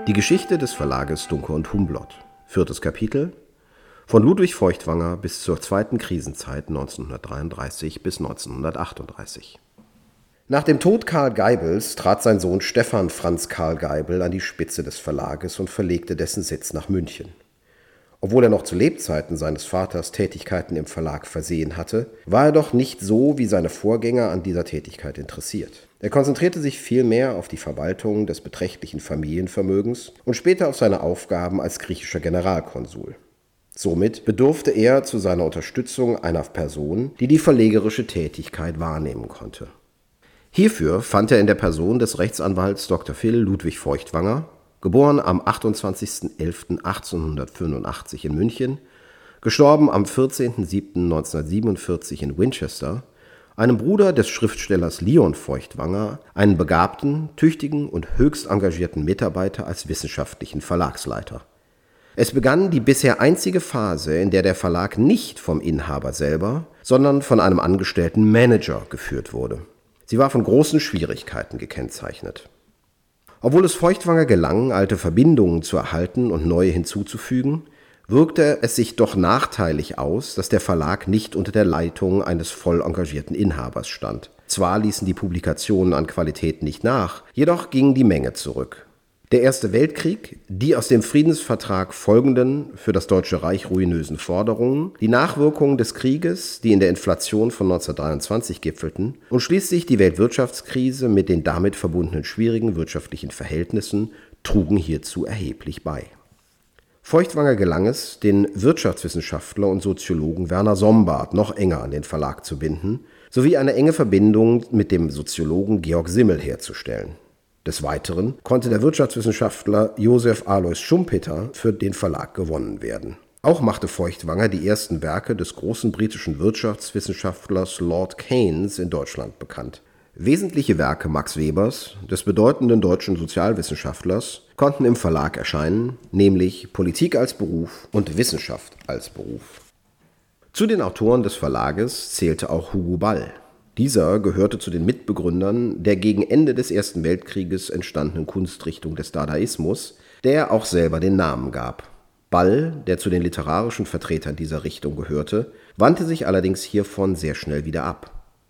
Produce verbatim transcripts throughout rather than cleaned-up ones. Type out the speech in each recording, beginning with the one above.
Die Geschichte des Verlages Duncker und Humblot. Viertes Kapitel. Von Ludwig Feuchtwanger bis zur zweiten Krisenzeit neunzehnhundertdreiunddreißig bis neunzehnhundertachtunddreißig. Nach dem Tod Karl Geibels trat sein Sohn Stefan Franz Karl Geibel an die Spitze des Verlages und verlegte dessen Sitz nach München. Obwohl er noch zu Lebzeiten seines Vaters Tätigkeiten im Verlag versehen hatte, war er doch nicht so wie seine Vorgänger an dieser Tätigkeit interessiert. Er konzentrierte sich vielmehr auf die Verwaltung des beträchtlichen Familienvermögens und später auf seine Aufgaben als griechischer Generalkonsul. Somit bedurfte er zu seiner Unterstützung einer Person, die die verlegerische Tätigkeit wahrnehmen konnte. Hierfür fand er in der Person des Rechtsanwalts Doktor Phil Ludwig Feuchtwanger, geboren am achtundzwanzigsten elften achtzehnhundertfünfundachtzig in München, gestorben am vierzehnten siebten neunzehnhundertsiebenundvierzig in Winchester, einem Bruder des Schriftstellers Leon Feuchtwanger, einen begabten, tüchtigen und höchst engagierten Mitarbeiter als wissenschaftlichen Verlagsleiter. Es begann die bisher einzige Phase, in der der Verlag nicht vom Inhaber selber, sondern von einem angestellten Manager geführt wurde. Sie war von großen Schwierigkeiten gekennzeichnet. Obwohl es Feuchtwanger gelang, alte Verbindungen zu erhalten und neue hinzuzufügen, wirkte es sich doch nachteilig aus, dass der Verlag nicht unter der Leitung eines voll engagierten Inhabers stand. Zwar ließen die Publikationen an Qualität nicht nach, jedoch ging die Menge zurück. Der Erste Weltkrieg, die aus dem Friedensvertrag folgenden, für das Deutsche Reich ruinösen Forderungen, die Nachwirkungen des Krieges, die in der Inflation von neunzehnhundertdreiundzwanzig gipfelten, und schließlich die Weltwirtschaftskrise mit den damit verbundenen schwierigen wirtschaftlichen Verhältnissen trugen hierzu erheblich bei. Feuchtwanger gelang es, den Wirtschaftswissenschaftler und Soziologen Werner Sombart noch enger an den Verlag zu binden, sowie eine enge Verbindung mit dem Soziologen Georg Simmel herzustellen. Des Weiteren konnte der Wirtschaftswissenschaftler Joseph Alois Schumpeter für den Verlag gewonnen werden. Auch machte Feuchtwanger die ersten Werke des großen britischen Wirtschaftswissenschaftlers Lord Keynes in Deutschland bekannt. Wesentliche Werke Max Webers, des bedeutenden deutschen Sozialwissenschaftlers, konnten im Verlag erscheinen, nämlich Politik als Beruf und Wissenschaft als Beruf. Zu den Autoren des Verlages zählte auch Hugo Ball. Dieser gehörte zu den Mitbegründern der gegen Ende des Ersten Weltkrieges entstandenen Kunstrichtung des Dadaismus, der er auch selber den Namen gab. Ball, der zu den literarischen Vertretern dieser Richtung gehörte, wandte sich allerdings hiervon sehr schnell wieder ab.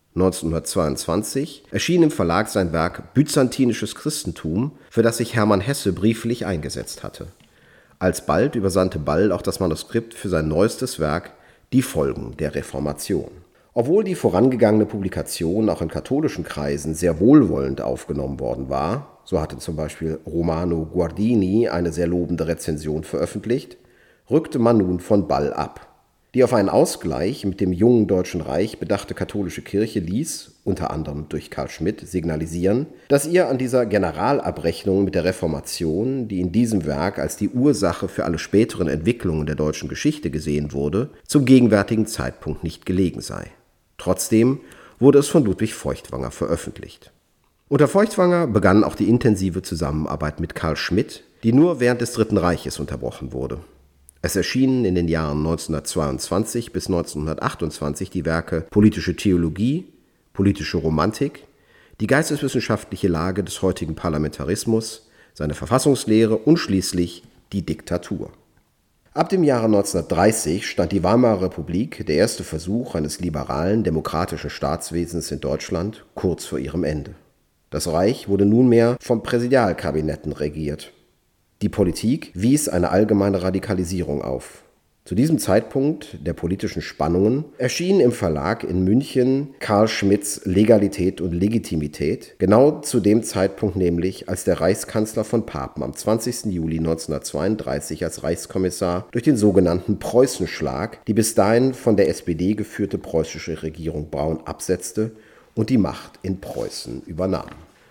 neunzehnhundertzweiundzwanzig erschien im Verlag sein Werk Byzantinisches Christentum, für das sich Hermann Hesse brieflich eingesetzt hatte. Alsbald übersandte Ball auch das Manuskript für sein neuestes Werk Die Folgen der Reformation. Obwohl die vorangegangene Publikation auch in katholischen Kreisen sehr wohlwollend aufgenommen worden war, so hatte zum Beispiel Romano Guardini eine sehr lobende Rezension veröffentlicht, rückte man nun von Ball ab. Die auf einen Ausgleich mit dem jungen Deutschen Reich bedachte katholische Kirche ließ, unter anderem durch Karl Schmidt, signalisieren, dass ihr an dieser Generalabrechnung mit der Reformation, die in diesem Werk als die Ursache für alle späteren Entwicklungen der deutschen Geschichte gesehen wurde, zum gegenwärtigen Zeitpunkt nicht gelegen sei. Trotzdem wurde es von Ludwig Feuchtwanger veröffentlicht. Unter Feuchtwanger begann auch die intensive Zusammenarbeit mit Karl Schmidt, die nur während des Dritten Reiches unterbrochen wurde. Es erschienen in den Jahren neunzehnhundertzweiundzwanzig bis neunzehnhundertachtundzwanzig die Werke Politische Theologie, Politische Romantik, die geisteswissenschaftliche Lage des heutigen Parlamentarismus, seine Verfassungslehre und schließlich die Diktatur. Ab dem Jahre neunzehnhundertdreißig stand die Weimarer Republik, der erste Versuch eines liberalen, demokratischen Staatswesens in Deutschland, kurz vor ihrem Ende. Das Reich wurde nunmehr von Präsidialkabinetten regiert. Die Politik wies eine allgemeine Radikalisierung auf. Zu diesem Zeitpunkt der politischen Spannungen erschien im Verlag in München Karl Schmidts Legalität und Legitimität, genau zu dem Zeitpunkt nämlich, als der Reichskanzler von Papen am zwanzigsten Juli neunzehnhundertzweiunddreißig als Reichskommissar durch den sogenannten Preußenschlag die bis dahin von der S P D geführte preußische Regierung Braun absetzte und die Macht in Preußen übernahm.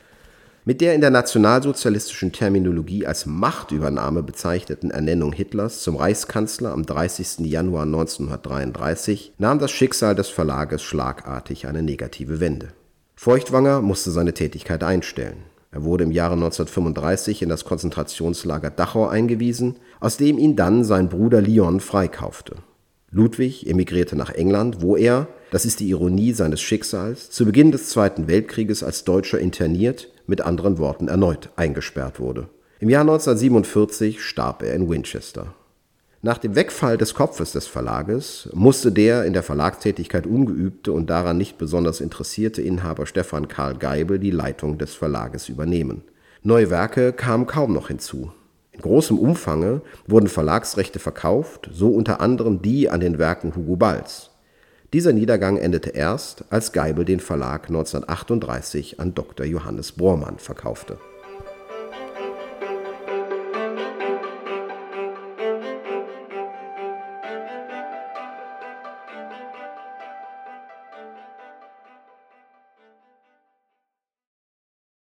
Mit der in der nationalsozialistischen Terminologie als Machtübernahme bezeichneten Ernennung Hitlers zum Reichskanzler am dreißigsten Januar neunzehnhundertdreiunddreißig nahm das Schicksal des Verlages schlagartig eine negative Wende. Feuchtwanger musste seine Tätigkeit einstellen. Er wurde im Jahre neunzehnhundertfünfunddreißig in das Konzentrationslager Dachau eingewiesen, aus dem ihn dann sein Bruder Leon freikaufte. Ludwig emigrierte nach England, wo er, das ist die Ironie seines Schicksals, zu Beginn des Zweiten Weltkrieges als Deutscher interniert, mit anderen Worten erneut eingesperrt wurde. Im Jahr neunzehnhundertsiebenundvierzig starb er in Winchester. Nach dem Wegfall des Kopfes des Verlages musste der in der Verlagstätigkeit ungeübte und daran nicht besonders interessierte Inhaber Stefan Karl Geibel die Leitung des Verlages übernehmen. Neue Werke kamen kaum noch hinzu. In großem Umfange wurden Verlagsrechte verkauft, so unter anderem die an den Werken Hugo Balls. Dieser Niedergang endete erst, als Geibel den Verlag neunzehnhundertachtunddreißig an Doktor Johannes Bormann verkaufte.